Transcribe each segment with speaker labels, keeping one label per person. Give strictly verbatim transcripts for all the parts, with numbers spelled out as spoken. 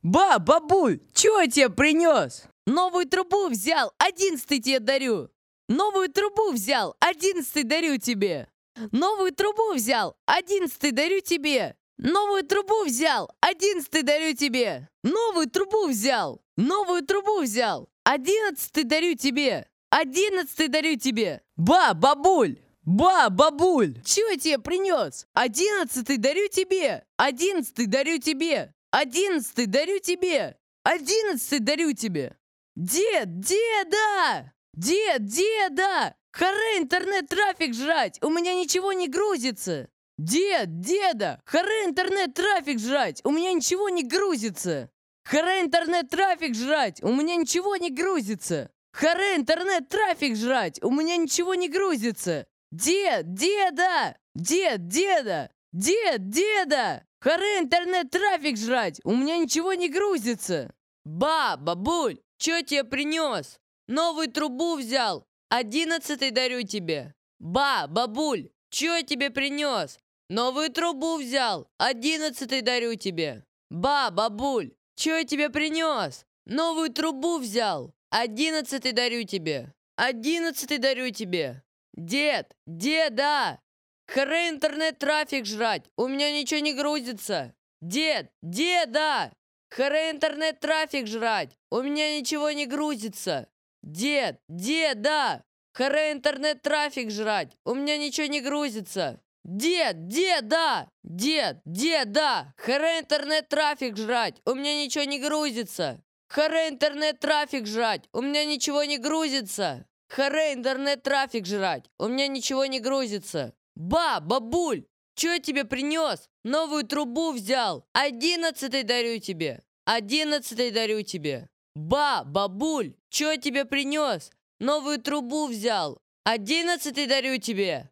Speaker 1: Ба, бабуль, чё я тебе принес? Новую трубу взял, одиннадцатый тебе дарю. Новую трубу взял, одиннадцатый дарю тебе. Новую трубу взял, одиннадцатый дарю тебе. Новую трубу взял, одиннадцатый дарю тебе. Новую трубу взял, новую трубу взял, одиннадцатый дарю тебе. Одиннадцатый дарю тебе. Ба, бабуль, ба, бабуль, чё я тебе принес? Одиннадцатый дарю тебе. Одиннадцатый дарю тебе. Одиннадцатый дарю тебе. Одиннадцатый дарю тебе. Дед, деда! Дед, деда! Харе интернет-трафик жрать! У меня ничего не грузится! Дед, деда! Харе интернет-трафик жрать! У меня ничего не грузится! Харе интернет-трафик жрать! У меня ничего не грузится! Харе интернет-трафик жрать! У меня ничего не грузится! Дед, деда! Дед, деда! Дед, деда! Харе интернет-трафик жрать! У меня ничего не грузится! Ба, бабуль, чё тебе принес? Новую трубу взял, одиннадцатый дарю тебе. Ба, бабуль, чё я тебе принес? Новую трубу взял, одиннадцатый дарю тебе. Ба, бабуль, чё я тебе принес? Новую трубу взял, одиннадцатый дарю тебе. Одиннадцатый дарю тебе. Дед, деда! Харе интернет-трафик жрать, у меня ничего не грузится. Дед, деда! Харе интернет-трафик жрать, у меня ничего не грузится. Дед, деда! Харе интернет-трафик жрать, у меня ничего не грузится. Дед, деда! Дед, деда! Харе интернет-трафик жрать, у меня ничего не грузится. Харе интернет-трафик жрать, у меня ничего не грузится. Харе интернет-трафик жрать, у меня ничего не грузится. Ба, бабуль, чё я тебе принес? Новую трубу взял, одиннадцатый дарю тебе. Одиннадцатый дарю тебе. Ба, бабуль, чё я тебе принес? Новую трубу взял, одиннадцатый дарю тебе.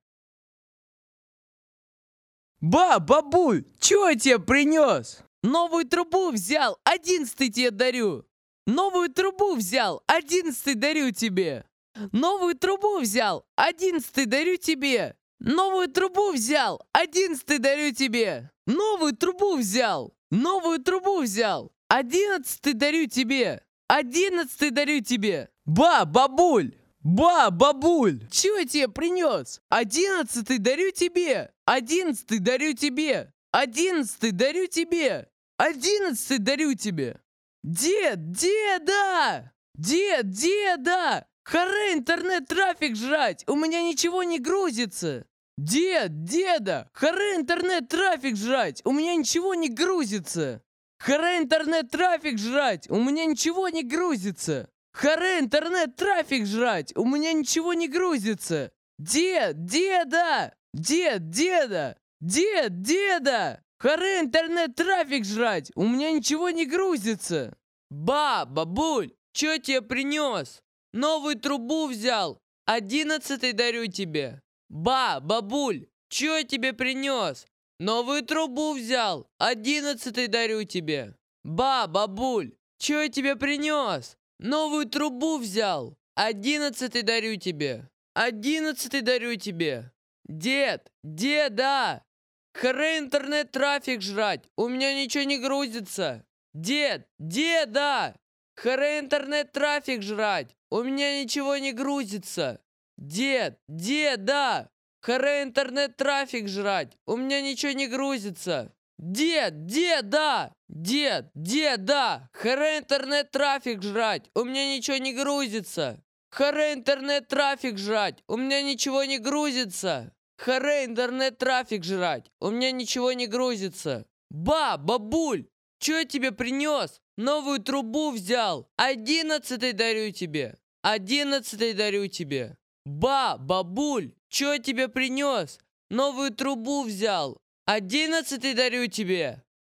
Speaker 1: Ба, бабуль, чё я тебе принес? Новую трубу взял, одиннадцатый тебе дарю. Новую трубу взял, одиннадцатый дарю тебе. Новую трубу взял, одиннадцатый дарю тебе. Новую трубу взял, одиннадцатый дарю тебе. Новую трубу взял, новую трубу взял, одиннадцатый дарю тебе. Одиннадцатый дарю тебе. Ба, бабуль, ба, бабуль, чё я тебе принес? Одиннадцатый дарю тебе. Одиннадцатый дарю тебе. Одиннадцатый дарю тебе. Одиннадцатый дарю тебе. Дед, деда! Дед, деда! Харе интернет-трафик жрать, у меня ничего не грузится. Дед, деда, харе интернет-трафик жрать, у меня ничего не грузится. Харе интернет-трафик жрать, у меня ничего не грузится. Харе интернет-трафик жрать, у меня ничего не грузится. Дед, деда, дед, деда, дед, деда, харе интернет-трафик жрать, у меня ничего не грузится. Ба, бабуль, чё тебе принес? Новую трубу взял, одиннадцатый дарю тебе. Ба, бабуль, чё я тебе принес? Новую трубу взял, одиннадцатый дарю тебе. Ба, бабуль, чё я тебе принес? Новую трубу взял, одиннадцатый дарю тебе. Одиннадцатый дарю тебе. Дед, деда! Харе интернет-трафик жрать, у меня ничего не грузится. Дед, деда! Харе интернет-трафик жрать, у меня ничего не грузится. Дед, деда! Харе интернет-трафик жрать, у меня ничего не грузится. Дед, деда! Дед, деда! Харе интернет-трафик жрать, у меня ничего не грузится. Харе интернет-трафик жрать, у меня ничего не грузится. Харе интернет-трафик жрать, у меня ничего не грузится. Ба, бабуль, чё я тебе принес? Новую трубу взял, одиннадцатый дарю тебе. Одиннадцатый дарю тебе. Ба, бабуль, чё я тебе принес? Новую трубу взял, одиннадцатый дарю тебе.